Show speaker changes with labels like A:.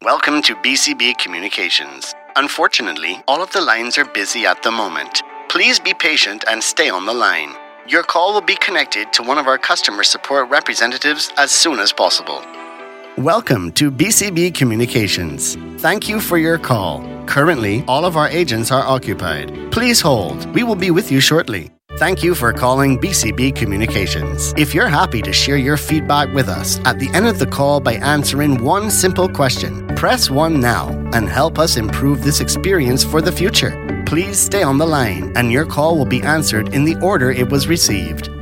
A: Welcome to BCB Communications. Unfortunately, all of the lines are busy at the moment. Please be patient and stay on the line. Your call will be connected to one of our customer support representatives as soon as possible. Welcome to BCB Communications. Thank you for your call. Currently, all of our agents are occupied. Please hold. We will be with you shortly. Thank you for calling BCB Communications. If you're happy to share your feedback with us at the end of the call by answering one simple question, press 1 now and help us improve this experience for the future. Please stay on the line and your call will be answered in the order it was received.